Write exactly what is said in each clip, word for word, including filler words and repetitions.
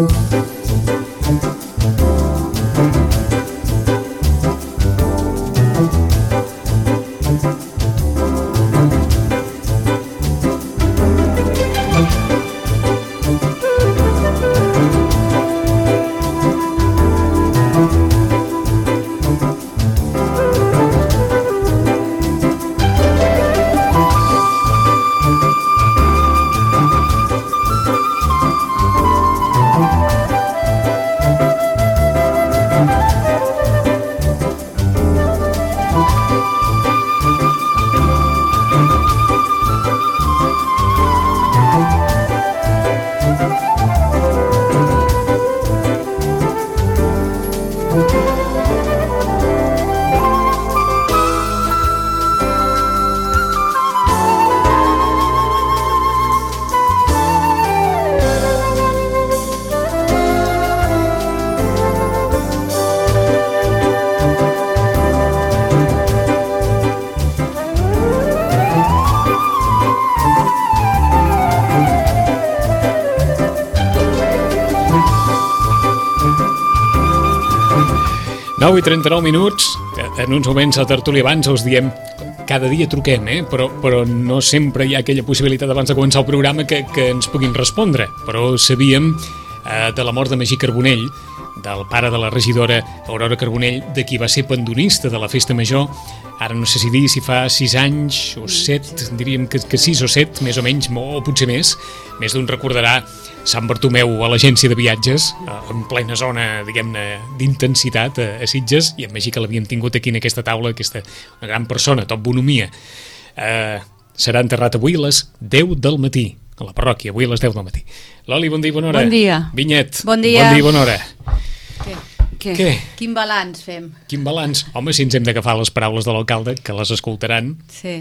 nou i trenta-nou minuts, en uns moments a Tertúlia abans us diem, cada dia truquem, eh? però, però no sempre hi ha aquella possibilitat abans de començar el programa que, que ens puguin respondre, però sabíem eh, de la mort de Magí Carbonell, del pare de la regidora Aurora Carbonell, de qui va ser pandonista de la Festa Major. Ara no sé si dir si fa sis anys o set, diríem que, que sis o set, més o menys, o potser més. Més d'un recordarà Sant Bartomeu a l'agència de viatges, en plena zona, diguem-ne, d'intensitat a, a Sitges, i en Magí que l'havíem tingut aquí en aquesta taula, aquesta una gran persona, top bonomia. Eh, serà enterrat avui a les deu del matí, a la parròquia, avui a les deu del matí. Loli, bon dia i bona hora. Bon dia. Vinyet, bon dia. Bon dia i bona hora. Què? Què? Què? Quin balanç fem? Quin balanç? Home, si ens hem d'agafar les paraules de l'alcalde, que les escoltaran. Sí.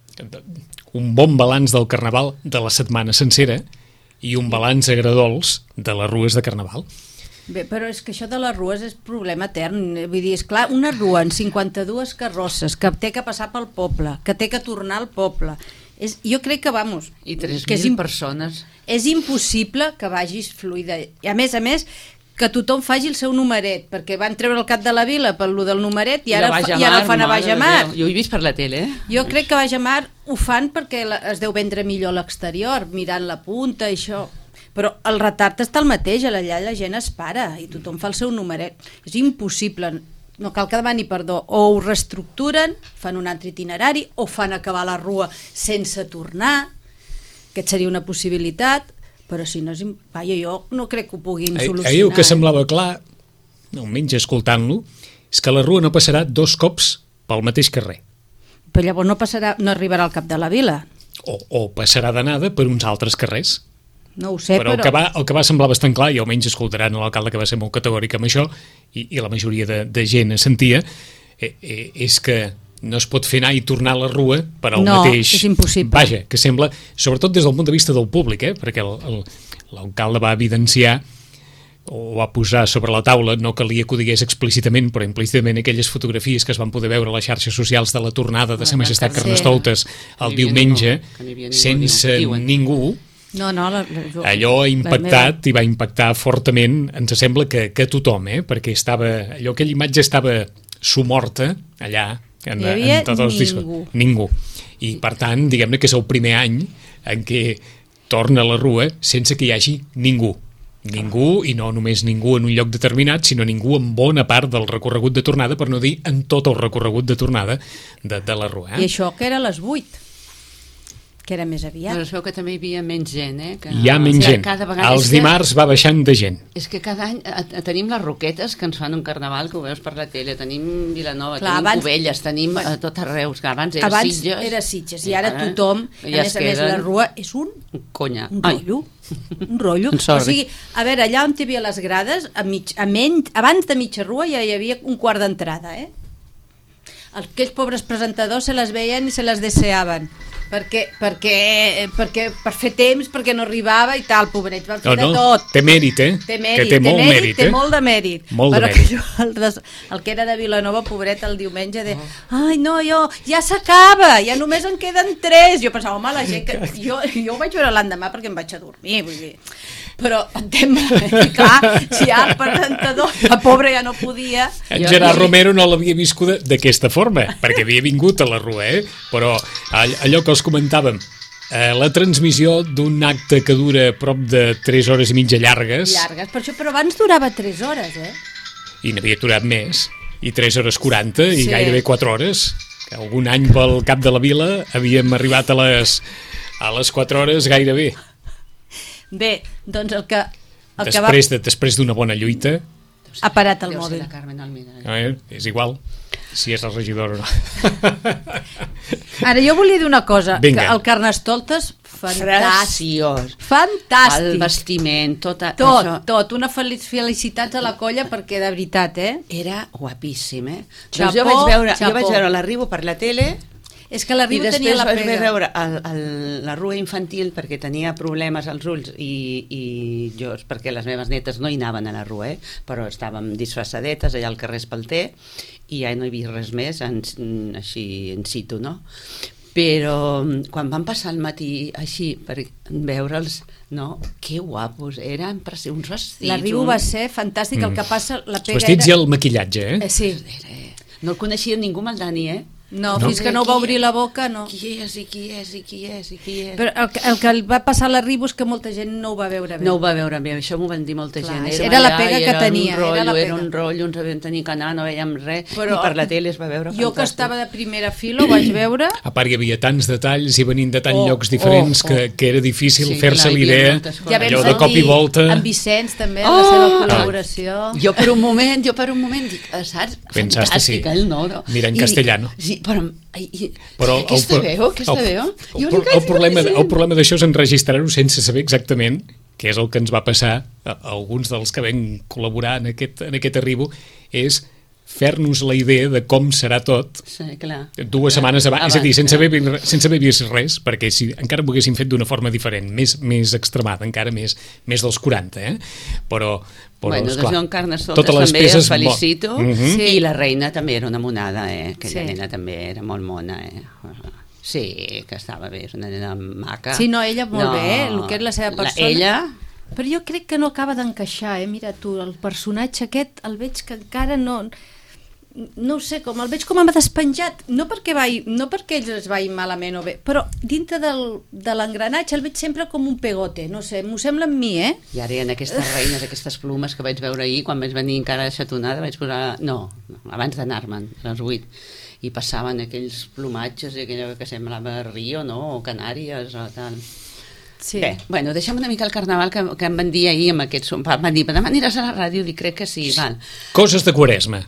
Un bon balanç del Carnaval de la setmana sencera i un balanç agradols de les rues de Carnaval. Bé, però és que això de les rues és problema etern. Vull dir, és clar, una rua en cinquanta-dues carrosses que té que passar pel poble, que té que tornar al poble. És, jo crec que, vamos... I tres mil imp... persones. És impossible que vagis fluida. I a més a més, que tothom faci el seu numeret, perquè van treure el cap de la vila per lo del numeret i ara, fa, i ara el fan a Bajamar. Jo ho he vist per la tele, eh? Jo crec que a Bajamar ho fan perquè es deu vendre millor a l'exterior, mirant la punta i això. Però el retard està el mateix, allà la gent es para i tothom fa el seu numeret. És impossible, no cal que demani perdó. O ho reestructuren, fan un altre itinerari, o fan acabar la rua sense tornar, que seria una possibilitat, però si no és... Vaja, jo no crec que ho puguin solucionar. Ahir el que semblava clar, almenys escoltant-lo, és que la rua no passarà dos cops pel mateix carrer. Però llavors no passarà, no arribarà al cap de la vila. O, o passarà d'anada per uns altres carrers. No ho sé, però... però... El que va, el que va semblar bastant clar, i almenys escoltaran l'alcalde que va ser molt categòric amb això, i, i la majoria de, de gent sentia, eh, eh, és que no es pot fer anar i tornar a la rua per al no, mateix... No, és impossible. Vaja, que sembla, sobretot des del punt de vista del públic, eh? Perquè l'alcalde va evidenciar o va posar sobre la taula, no calia que ho digués explícitament, però implícitament aquelles fotografies que es van poder veure a les xarxes socials de la tornada de Sa Majestat Carnestoltes el diumenge, sense ningú. No, no, la, la, jo, allò ha impactat i va impactar fortament, ens sembla que, que tothom, eh? Perquè estava, allò, aquella imatge estava sumorta allà, en, hi havia en tots els discos. ningú. Ningú. I per tant, diguem-ne que és el primer any en què torna a la rua sense que hi hagi ningú. Ningú, i no només ningú en un lloc determinat, sinó ningú en bona part del recorregut de tornada, per no dir en tot el recorregut de tornada de, de la rua. Eh? I això que era a les vuit, que era més aviat. Però es veu que també hi havia menys gent, eh? Que... Hi ha menys o sigui, gent. cada vegada... Els dimarts va baixant de gent. És que cada any a, a, tenim les roquetes que ens fan un carnaval, que ho veus per la tele, tenim Vilanova, Clar, tenim abans... Cubelles, tenim a tot arreu, que abans era abans Sitges. era Sitges, i ara tothom, a ja més a més, la rua és un... Conya. Un rotllo. Un rotllo. O sigui, a veure, allà on hi havia les grades, a mig, a menys, abans de mitja rua ja hi havia un quart d'entrada, eh? Aquells pobres presentadors se les veien i se les deseaven. Perquè, perquè, perquè per fer temps, perquè no arribava i tal, pobret, van fer no, no, de tot. Té mèrit, eh? Té mèrit, que té, té molt mèrit, mèrit té eh? molt de mèrit. Molt però de mèrit. Jo, el, des, el que era de Vilanova, pobret, el diumenge, de, ai, no, jo, ja s'acaba, ja només en queden tres. Jo pensava, home, la gent que... Jo, jo ho vaig veure l'endemà perquè em vaig a dormir, vull dir... però entenc, i clar, si hi ha el presentador, la pobra ja no podia. En Gerard Romero no l'havia viscut d'aquesta forma, perquè havia vingut a la Rua, eh? Però allò que els comentàvem, eh, la transmissió d'un acte que dura prop de tres hores i mitja llargues... Llargues, per això, però abans durava tres hores, eh? I n'havia durat més, i tres hores quaranta, i Sí. gairebé quatre hores. Algun any pel cap de la vila havíem arribat a les, a les quatre hores gairebé. Bé, doncs el que, el que va... Després de, després d'una bona lluita, Ha parat el Deu ser mòbil. la Carmen Almira. eh, és igual si és la regidora o no. Ara, jo volia dir una cosa, Vinga. que el Carnestoltes, fantàstic. Preciós. Fantàstic. El vestiment, tot, a, Tot, això. tot. Una feliç, felicitats a la colla perquè, de veritat, eh? Era guapíssim, eh? Xapó, doncs jo vaig veure, jo xapó. vaig veure l'arribo per la tele És que la i Riu després tenia la vaig pega. veure el, el, la rua infantil perquè tenia problemes als ulls i, i jo, perquè les meves netes no hi anaven a la rua, eh? Però estàvem disfressadetes allà al carrer Espalter i ja no hi havia res més en, així in situ, no? Però quan van passar el matí així per veure'ls, no, que guapos eren, per ser uns vestits. La Riu un- va ser fantàstic, el que passa, la Els pega vestits i era... el maquillatge, eh? Eh, sí. Era- No el coneixia ningú, el Dani, eh? No, No. fins que no ho va obrir la boca, no. Qui és, i qui és, i qui és, i qui és. Però el, que- el que li va passar a la Riu és que molta gent no ho va veure bé. No ho va veure bé, això m'ho van dir molta Clar, gent. era la allà pega i que era tenia, Un rotllo, era la era, pega. un rotllo, ens vam tenir que anar, no veiem res, Però i per la tele es va veure Jo que fantàstic. estava de primera fila ho vaig veure. A part hi havia tants detalls i venint de tants Oh, llocs diferents oh, que, oh. que era difícil Sí, fer-se clar, hi havia l'idea, moltes coses. Ja vam allò de cop i sentir volta. en Vicenç també, Oh! la seva col·laboració. Jo per un moment, jo per un moment dic, eh, saps? Pensaste, sí. Fantàstic, el Noro. Mira en I castellano. Dic, sí, però... I, i, Però aquesta el, veu, aquesta el, veu. El, Jo el, li vaig el, dir problema, a la el gent. problema d'això és enregistrar-ho sense saber exactament què és el que ens va passar a, a alguns dels que vam col·laborar en aquest, en aquest arribo, és fer-nos la idea de com serà tot Sí, clar. dues setmanes abans, Abans, és a dir, sense clar. haver, sense haver vist res, perquè si encara ho haguéssim fet d'una forma diferent, més, més extremada, encara més, més dels quaranta, eh? Però, però Bueno, doncs esclar, jo en Carnestoltes totes les també peces els felicito, mo- Mhm. Sí. i la reina també era una monada, eh? Aquella Sí. nena també era molt mona, eh? Sí, que estava bé, és una nena maca. Sí, no, ella molt bé, el que és la seva persona. ella... Però jo crec que no acaba d'encaixar, eh? Mira tu, el personatge aquest el veig que encara no... No ho sé, com el veig com a despenjat, no perquè, vai, no perquè ells es vagin malament o bé, però dintre del, de l'engranatge el veig sempre com un pegote, no sé, m'ho sembla amb mi, eh? I ara hi ha aquestes reines, aquestes plumes que vaig veure ahir, quan vaig venir encara xatonada, vaig posar... No, no abans d'anar-me'n, a les vuit, i passaven aquells plomatges i aquella que semblava Rio, no?, o Canàries, o tal... Sí. Bé, bueno, deixem una mica el carnaval que, que em van dir ahir amb aquest sopar. Van dir, demà aniràs a la ràdio? Dic, crec que sí, val. Coses de Quaresma.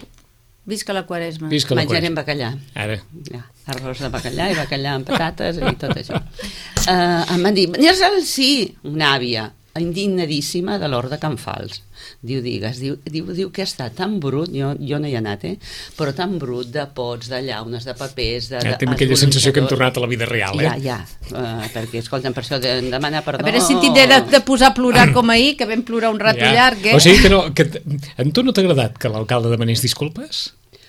Visca la Quaresma. Visca la Menjarem Quaresma. bacallà. Ara. Ja, arròs de bacallà i bacallà amb patates i tot això. Uh, em van dir, aniràs al sí, una àvia, indignadíssima de l'hort de Can Fals. Diu, digues, diu, diu, diu que està tan brut, jo, jo no hi he anat, eh? Però tan brut de pots, de llaunes, de papers... De, Ja, de, tenim aquella sensació que hem tornat a la vida real, eh? Ja, ja, uh, perquè, escolta'm, per això de demanar perdó... A veure si tindré de, de posar a plorar com ahir, que vam plorar un rato Ja. llarg, eh? O sigui que no... Que t- a tu no t'ha agradat que l'alcalde demanés disculpes?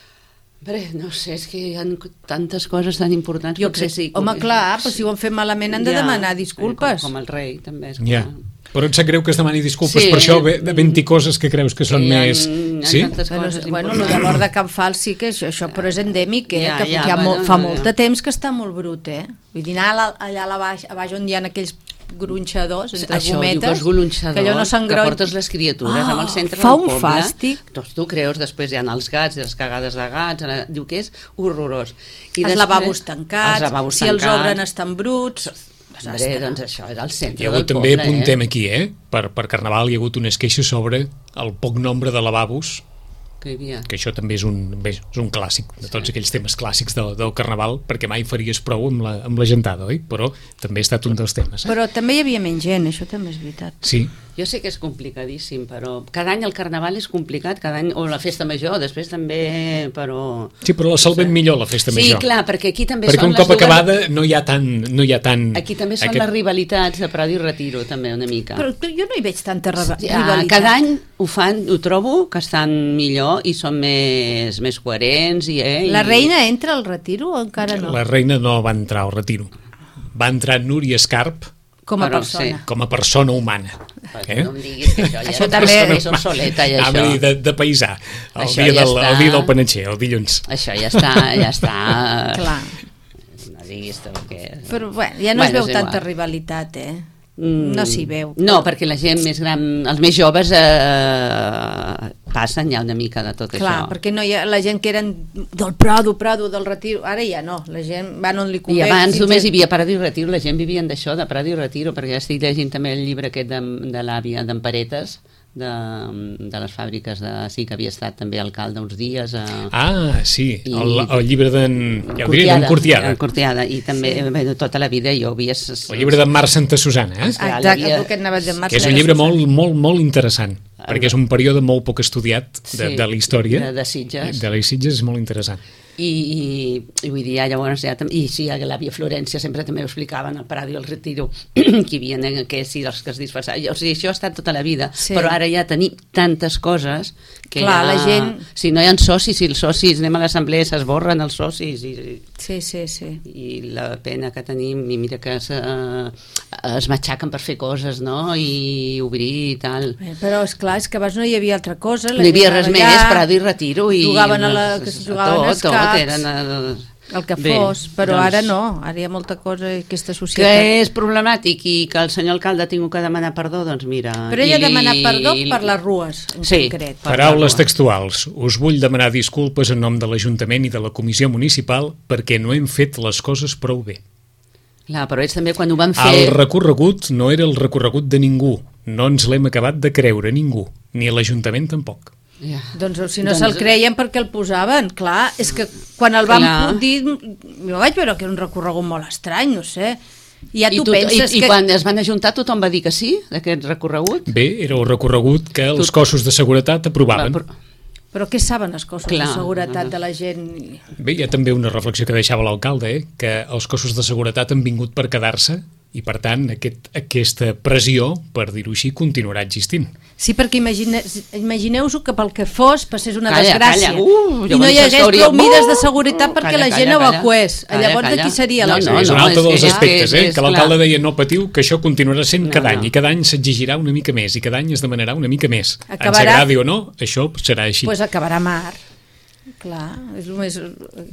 Bé, no sé, és que hi ha tantes coses tan importants. Jo potser crec, sí, home, com- clar, però si ho han fet malament han de Ja, demanar eh, disculpes. Com, com el rei, també. És Ja. clar. Però et sap greu que es demani disculpes Sí. per això, ve- de vint-i coses que creus que són Hi ha- més... hi ha Sí? tantes Bueno, coses bueno, el importants. de l'hort de Can Fals sí que és això, però és endèmic, eh? Ja, que ja, ja, bueno, molt, fa no, molt ja. de temps que està molt brut, eh? Vull dir, anar a la- allà a la baix, a baix on hi ha aquells gronxadors, entre Això, diu gometes, que els golonxadors, que allò no que s'engroll. portes les criatures Ah, amb el centre fa del un poble. fàstic. Doncs tu creus, després hi ha els gats, les cagades de gats, ara- diu que és horrorós. I Els després- lavabos tancats, els lavabos si els tancats. obren estan bruts... Hombre, Desastre. doncs això és el centre Hi ha hagut del també, poble, apuntem eh? aquí, eh? Per, per Carnaval hi ha hagut unes queixes sobre el poc nombre de lavabos, Que hi havia. que això també és un, bé, és un clàssic de tots aquells temes clàssics del, del Carnaval, perquè mai faries prou amb la, amb la gentada, oi? Però també ha estat un dels temes. Eh? Però també hi havia menys gent, això també és veritat. Sí, Jo sé que és complicadíssim, però cada any el Carnaval és complicat, cada any, o la Festa Major, després també, però... sí, però la salvem millor, la festa Sí, major. clar, perquè aquí també perquè són un les cop dues... acabada no hi ha tant... No hi ha tant Aquí també són aquest- les rivalitats de Prado i Retiro, també, una mica. Però jo no hi veig tanta riva- Ja, rivalitat. cada any ho fan, ho trobo que estan millor i són més, més coherents i, eh, La i- reina entra al retiro o encara no? La reina no va entrar al retiro. Va entrar Núria Escarp, Com a Però, persona. sí. Com a persona humana. Eh? No em diguis que això ja Això és també- és obsoleta, i Ah, això. vull dir, de, de paisà. El Això dia, ja del, està. el dia del panatxer, el dilluns. Això ja està, ja està... Clar. No diguis tu que... Però bueno, ja no Bueno, es veu és tanta igual. rivalitat, eh? Mm, No s'hi veu. No, perquè la gent més gran, els més joves eh, passen ja una mica de tot Clar, això. perquè no hi ha, la gent que eren del Prado, Prado, del Retiro, ara ja no, la gent van on li I convé. abans fins només a- hi havia Prado i Retiro, la gent vivien d'això, de Prado i Retiro, perquè ja estic llegint també el llibre aquest de, de l'àvia d'en Paretes, de, de les fàbriques de... Sí, que havia estat també alcalde uns dies. A, Ah, sí, I- el, el llibre d'en... Ja ho diria, d'en Cortiada. en Cortiada, i també sí. Bé, tota la vida jo havia... El llibre d'en Mar Santa Susana, eh? Ah, Exacte, havia- el que anava de Que és un llibre molt, molt, molt interessant, perquè és un període molt poc estudiat de, Sí, de la història. de- de Sitges. De les Sitges és molt interessant. I, i, i vull dir, ja, llavors ja, tam- i sí, a l'àvia Florència sempre també ho explicaven, el Prado i el Retiro, que hi havia aquests sí, els que es disfressaven, o sigui, això ha estat tota la vida, Sí. però ara ja tenim tantes coses que Clar, ja, la gent- si no hi ha socis, si els socis, anem a l'assemblea, s'esborren els socis, i, Sí, sí, sí. i la pena que tenim, i mira que es, eh, es matxaquen per fer coses, no?, i obrir i tal. Bé, però és clar, és que abans no hi havia altra cosa. la No hi havia gent res anava més, allà, Prado i Retiro, i jugaven a la, que es jugaven als tot, caps, tot, eren el, el que Bé, fos, però doncs- ara no, ara hi ha molta cosa i aquesta que societat. és problemàtic i que el senyor alcalde ha tingut que demanar perdó, doncs mira... Però ell ha i li- demanat perdó per les rues, en Sí. concret. Per Paraules la- textuals. Us vull demanar disculpes en nom de l'Ajuntament i de la Comissió Municipal perquè no hem fet les coses prou bé. Clar, però ells també quan ho van El fer... recorregut no era el recorregut de ningú. No ens l'hem acabat de creure ningú, ni l'Ajuntament tampoc. Ja. Doncs si no Doncs- se'l creien perquè el posaven, clar, és que quan el van Clar. dir, jo vaig veure que era un recorregut molt estrany, no sé, i ja I, tu tot, penses i, que... I quan es van ajuntar tothom va dir que sí, d'aquest recorregut? Bé, era el recorregut que els Tot- cossos de seguretat aprovaven. Va, però- Però què saben els cossos Clar. de seguretat de la gent? Bé, hi ha també una reflexió que deixava l'alcalde, eh? Que els cossos de seguretat han vingut per quedar-se i, per tant, aquest, aquesta pressió, per dir-ho així, continuarà existint. Sí, perquè imagine, imagineu-vos que pel que fos passés una Calla, desgràcia calla. Uh, i no hi llavors hagués hauria- prou mides de Uh, seguretat perquè calla, la gent calla, calla. evacués. Calla, Llavors calla. aquí seria No, la... no, és un no, altre és dels que- aspectes, és que- eh? és Que l'alcalde clar. deia no patiu, que això continuarà sent No, cada any no. i cada any s'exigirà una mica més i cada any es demanarà una mica més. Ens Acabarà- agradi o no, això serà així. Pues acabarà mar. Clar, és el més...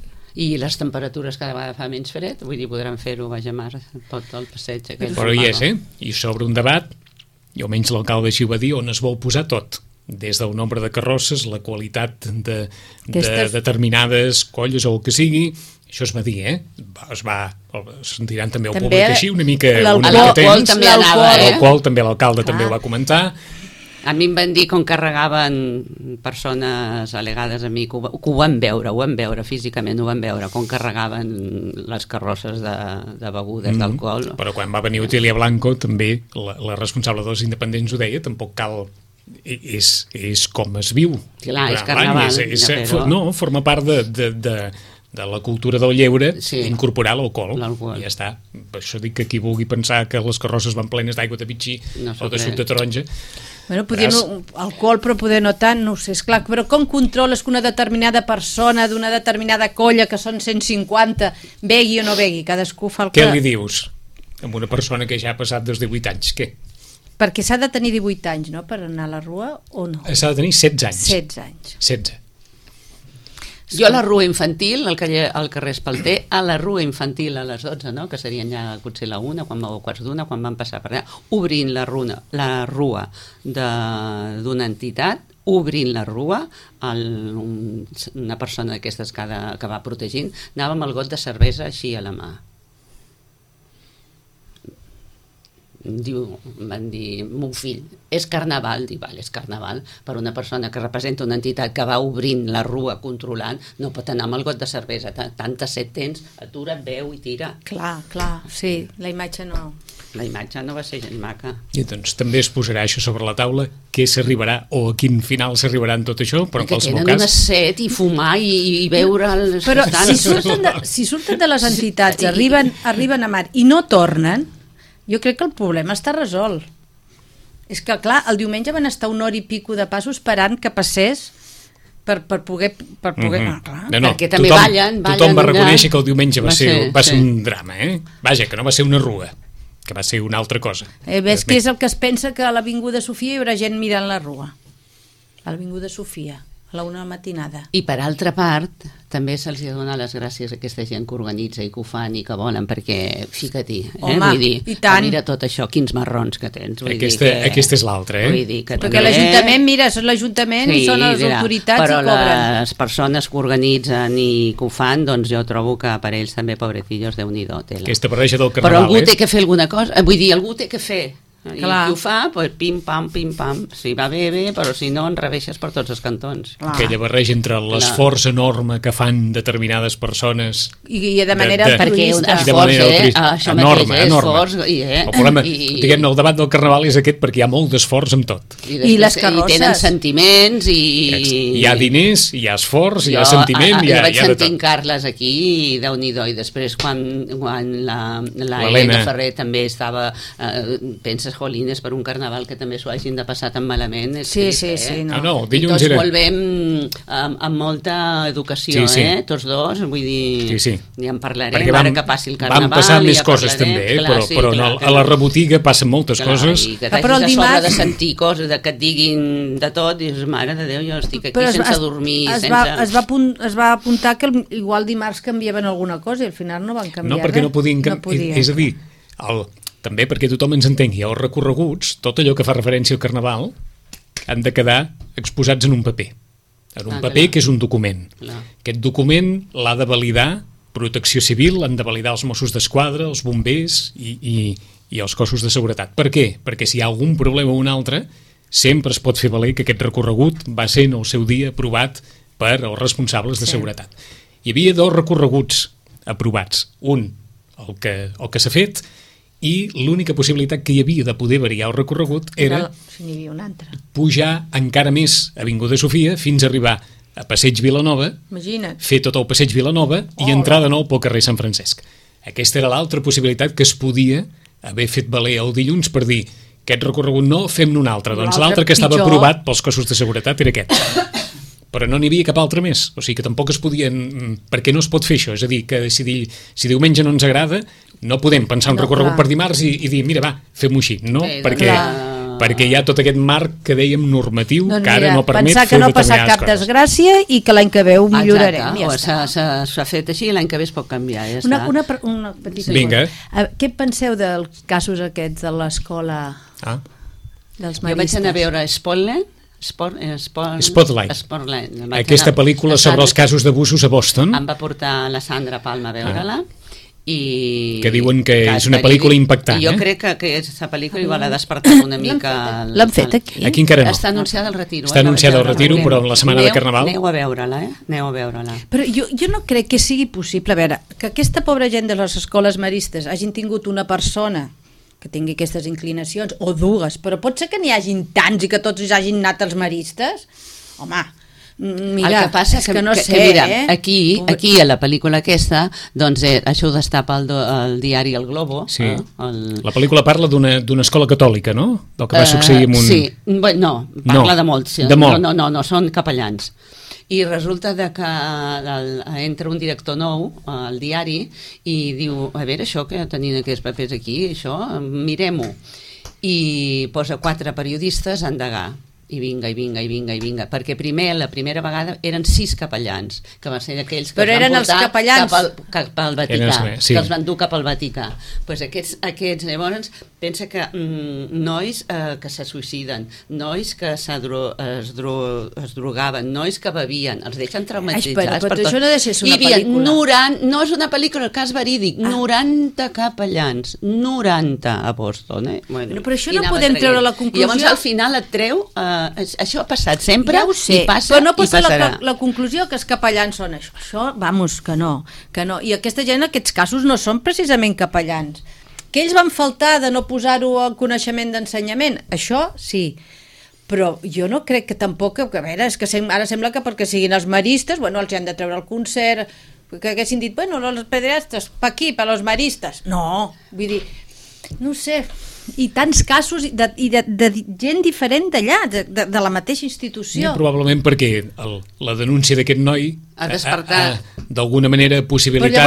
I les temperatures cada vegada fa menys fred, vull dir, podran fer-ho, vaja mar, tot el passeig. aquell Però hi és, maco. eh? I sobre un debat, i almenys l'alcalde així ho va dir, on es vol posar tot. Des del nombre de carrosses, la qualitat de, de Aquestes- determinades colles o el que sigui, això es va dir, eh? Va- Es va, el- sentiran també el També públic així, una mica, l'alcohol- una mica l'alcohol tens. també anava, eh? L'alcohol també l'alcalde Clar. també ho va comentar. A mi em van dir com carregaven persones al·legades a mi, que ho, que ho van veure, ho van veure físicament, ho van veure, com carregaven les carrosses de, de begudes, d'alcohol. Però quan va venir Otília Blanco, també la, la responsable dels independents ho deia, tampoc cal... És, és com es viu. Clar, és durant l'any, carnaval, és, és, ja, però- No, forma part de, de, de, de la cultura del lleure, Sí. incorporar l'alcohol. L'alcohol. I ja està. Per això dic que qui vulgui pensar que les carrosses van plenes d'aigua de pitxí No s'ho o de suc crec. de taronja... Bueno, poder Veràs. no, alcohol, però poder no tant, no ho sé, esclar, però com controles que una determinada persona d'una determinada colla, que són cent cinquanta, begui o no begui? Cadascú fa el que... Què li dius amb una persona que ja ha passat dels divuit anys? Què? Perquè s'ha de tenir divuit anys, no?, per anar a la rua, o no? S'ha de tenir setze anys. setze anys. setze. Jo a la rua infantil, al carrer, al carrer Espalter, a la rua infantil a les dotze, no? Que serien ja potser la una, quan o quarts d'una, quan van passar per allà, obrint la rua, la rua de- d'una entitat, obrint la rua, el, un, una persona d'aquestes que, ha de- que va protegint, anava amb el got de cervesa així a la mà. Diu, em van dir, mon fill, és carnaval, dic, val, és carnaval, per una persona que representa una entitat que va obrint la rua, controlant, no pot anar amb el got de cervesa, Ta- tanta set tens, atura't, beu i tira. Clar, clar, sí, la imatge no... La imatge no va ser gens maca. I doncs també es posarà això sobre la taula, què s'arribarà o a quin final s'arribarà en tot això, però en que qualsevol tenen una cas... set i fumar i, i beure els Però estan- si surten, de, si surten de les entitats, arriben, arriben a mar i no tornen, jo crec que el problema està resolt. És que, clar, el diumenge van estar una hora i pico de passos esperant que passés per, per poder... Per poder Mhm. ah, clar. No, no, Perquè també tothom, ballen, ballen tothom va una- reconèixer que el diumenge va, va ser, ser, va ser sí. un drama, eh? Vaja, que no va ser una rua, que va ser una altra cosa. Eh, ves que és el que es pensa que a l'Avinguda Sofia hi haurà gent mirant la rua. A l'Avinguda Sofia, a la una matinada. I per altra part, també se'ls ha de donar les gràcies a aquesta gent que organitza i que ho fan i que volen, perquè fica-t'hi, eh? Home, vull dir, i tant. mira tot això, quins marrons que tens. Vull Aquesta, dir que, aquesta és l'altra, eh? Vull dir que Perquè l'Ajuntament, mira, són l'Ajuntament sí, i són les mira, autoritats però i cobren. les persones que organitzen i que ho fan, doncs jo trobo que per ells també, pobrecillos, Déu-n'hi-do, tela. Aquesta barreja del Però carnaval, algú eh? té que fer alguna cosa, vull dir, algú té que fer. I Clar. qui ho fa, doncs pim, pam, pim, pam. Si va bé, bé, però si no, en reveixes per tots els cantons. Clar. Aquella barreja entre l'esforç enorme que fan determinades persones I, i de manera de- de- Perquè un altruista. i de esforç, manera eh? altruista. Això Enorme, mateix, eh? enorme. Esforç, i, eh? El problema, I- diguem-ne, el debat del carnaval és aquest perquè hi ha molt d'esforç amb tot. I, I les després, carrosses. I tenen sentiments i... Hi ha diners, hi ha esforç, hi ha Jo, sentiment, a, a, hi ha, jo vaig hi ha de sentir en tot. Carles aquí i Déu-n'hi-do, i després quan, quan la, la L'Helena. Helena Ferrer també estava, eh, penses, jolines, per un carnaval que també s'ho hagin de passar tan malament, és Sí, trist, sí, eh? sí, no. Ah, no, I dilluns tots era... volvem amb, amb molta educació, Sí, sí. eh? Tots dos, vull dir, Sí, sí. ja en parlarem, Perquè ara van, que passi el carnaval. van passar i més ja coses parlarem. també, eh? Clar, però, sí, però clar, no, que a la no. rebotiga passen moltes Clar, coses. i que Ah, però t'hagis el a sobre de dimarts- sentir coses, de que et diguin de tot, dius, mare de Déu, jo estic aquí Però es, sense es, dormir, es, sense... va, es, va apunt, es va apuntar que el, igual dimarts canviaven alguna cosa i al final no van canviar No, perquè res. no podien... No podien. És a dir, el, també perquè tothom ens entengui, els recorreguts, tot allò que fa referència al carnaval, han de quedar exposats en un paper. En un Ah, paper clar. que és un document. Clar. Aquest document l'ha de validar Protecció Civil, l'han de validar els Mossos d'Esquadra, els bombers i, i, i els cossos de seguretat. Per què? Perquè si hi ha algun problema o un altre, sempre es pot fer valer que aquest recorregut va ser en el seu dia aprovat per els responsables de Sí. seguretat. Hi havia dos recorreguts aprovats. Un, el que, el que s'ha fet, i l'única possibilitat que hi havia de poder variar el recorregut era Era... Si n'hi havia un altre. pujar encara més a Avinguda Sofia fins a arribar a Passeig Vilanova, Imagina't. fer tot el Passeig Vilanova i Oh. entrar de nou pel carrer Sant Francesc. Aquesta era l'altra possibilitat que es podia haver fet valer el dilluns per dir aquest recorregut no, fem-ne un altre. Doncs L'altre l'altre que estava pitjor. aprovat pels cossos de seguretat era aquest. Però no n'hi havia cap altre més. O sigui que tampoc es podien... Per què no es pot fer això? És a dir, que si, di... si diumenge no ens agrada, no podem pensar un No, recorregut clar. per dimarts i, i dir, mira, va, fem-ho així. No, Eh, perquè, clar. perquè hi ha tot aquest marc que dèiem normatiu Doncs que ara mira, no permet pensar que fer no passa determinades cap coses. desgràcia i que l'any que ve ho millorarem. Exacte, Ja o està. s'ha- s'ha s'ha fet així, l'any que ve es pot canviar, ja Una, està. una, per- una petita Vinga. cosa. A- Què penseu dels casos aquests de l'escola Ah. dels Jo vaig maristes? anar a veure Spotlight, Sport, eh, Sport, Spotlight. Spotlight. Vaig Aquesta anar- pel·lícula la sobre els Sandra- casos d'abusos a Boston, Em va portar la Sandra Palma a veure-la. I... Que diuen que és una verídic. pel·lícula impactant, I jo eh? crec que aquesta pel·lícula igual ha despertat una mica... el- L'han fet aquí? aquí encara no. Està anunciada el retiro. Està eh, que anunciada vaig el veure. retiro, però en la setmana de Aneu- Carnaval- Aneu a veure-la, eh? Aneu a veure-la. Però jo, jo no crec que sigui possible, a veure, que aquesta pobra gent de les escoles maristes hagin tingut una persona que tingui aquestes inclinacions, o dues, però pot ser que n'hi hagin tants i que tots hagin anat als maristes? Home, mm, mira, el que passa és que, que no que, sé, que mira, eh? aquí, Pobre- aquí a la pel·lícula aquesta, doncs eh, això ho destapa el, do- el diari El Globo. Sí. Eh, el, La pel·lícula parla d'una d'una escola catòlica, no? Del que va Eh, succeir amb un... Sí, bé, no, parla No, de molts. de molt. No, no, no, no, són capellans. I resulta de que el, entra un director nou al diari i diu, a veure, això que tenien aquests papers aquí, això, mirem-ho. I posa quatre periodistes a endegar. I vinga, i vinga, i vinga, i vinga. Perquè primer, la primera vegada, eren sis capellans, que van ser aquells que Però els van eren els portar capellans. cap al, cap al Vaticà, Eren els- sí. que els van dur cap al Vaticà. Pues aquests, aquests, llavors, pensa que mm, nois eh, que se suïciden, nois que dro es, dro es drogaven, nois que bevien, els deixen traumatitzats. Ai, però- però per tot. això no deixa de ser una Hi havia pel·lícula. noranta, no és una pel·lícula, el cas verídic, Ah. noranta capellans, noranta a Boston. Eh? Bueno, Però això i no anava podem traient. treure la I conclusió? llavors al final et treu, eh, això ha passat sempre, Ja ho sé, i passa, però no i pot ser la, passarà. la conclusió que els capellans són això. Això, vamos, que no, que no. I aquesta gent, en aquests casos, no són precisament capellans. Que ells van faltar de no posar-ho al coneixement d'ensenyament, això sí. Però jo no crec que tampoc, que a veure, és que sem ara sembla que perquè siguin els maristes, bueno, els hi han de treure el concert, que haguessin dit, bueno, els pederastes, pa aquí, per als maristes. No, vull dir, no ho sé, i tants casos de, i de, de gent diferent d'allà, de, de, de la mateixa institució. Sí, probablement perquè el, la denúncia d'aquest noi Ha despertat. d'alguna manera Però possibilitat llavors,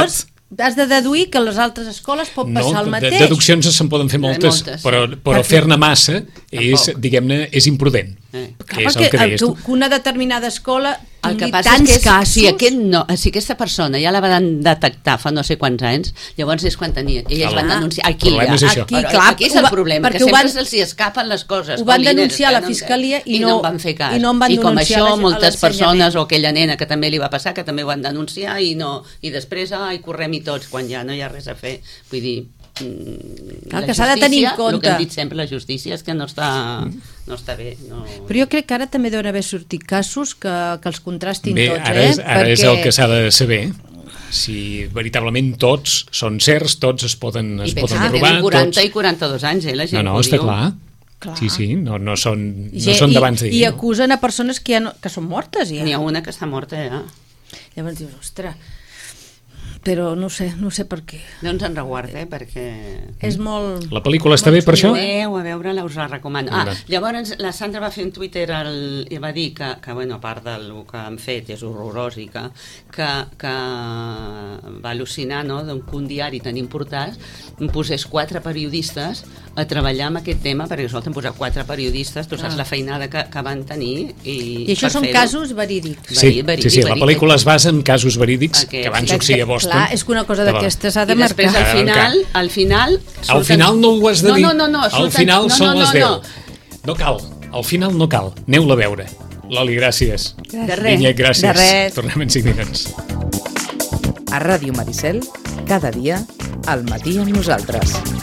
has de deduir que a les altres escoles pot passar no, el mateix. Deduccions se'n poden fer moltes, moltes, però, però fer-ne massa és, diguem-ne, és imprudent. Eh. Clar, Que és el perquè que deies que, tu. que una determinada escola El que tingui passa tants és que és, casos... si, aquest no, si aquesta persona ja la van detectar fa no sé quants anys, llavors és quan tenia, elles Clar. van denunciar aquí, El problema ja. és això. Aquí, Aquí, clar, aquí és ho el va- problema, que perquè ho sempre van- se'ls hi escapen les coses. ho van Jolines, denunciar a la que no- fiscalia i i no- no en van fer cas. i no en van I com denunciar això, a la- a moltes l'ensenyament. persones, o aquella nena que també li va passar, que també ho van denunciar i no i després, ai, correm-hi tots, quan ja no hi ha res a fer. Vull dir, mm, Clar, la que s'ha de tenir en justícia, el que compte. hem dit sempre, la justícia és que no està, no està bé. No... Però jo crec que ara també deuen haver sortit casos que, que els contrastin Bé, tots, ara, eh? és, ara és el que s'ha de saber. Si veritablement tots són certs, tots es poden, es I pensa poden que provar. tenen quaranta tots... i quaranta-dos anys, eh, la gent No, no, que ho està diu. clar. Clar. Sí, sí, no, no són, I, no són d'abans i, d'ahir. i acusen a persones que, ja no, que són mortes ja. N'hi ha una que està morta ja. Llavors dius, ostres, però no sé, no sé per què. No ens en reguarda, eh, perquè... És molt... La pel·lícula està bé per Si això? veieu, a veure-la, us la recomano. Ah, Mira. llavors la Sandra va fer un Twitter el, i va dir que, que, bueno, a part del que han fet, és horrorós i que, que, que va al·lucinar, no?, que un diari tan important posés quatre periodistes a treballar amb aquest tema, perquè escolta, han posat quatre periodistes, tu saps Ah. la feinada que, que van tenir i, I això per són fer-ho. casos verídics. Sí, verídic, sí, sí, la verídic. pel·lícula es basa en casos verídics Aquest. que van Que- succeir a que, Boston. Clar, és que una cosa Que va- d'aquestes s'ha de I després marcar. al final, al final... Al surten- final no ho has de no, dir. No, no, no, Al surten- final no, són no, les no, deu. no. No cal, al final no cal. Aneu-la a veure. Loli, gràcies. De res. Vinyet, gràcies. De res. Tornem en cinc minuts. A Ràdio Maricel, cada dia, al matí amb nosaltres.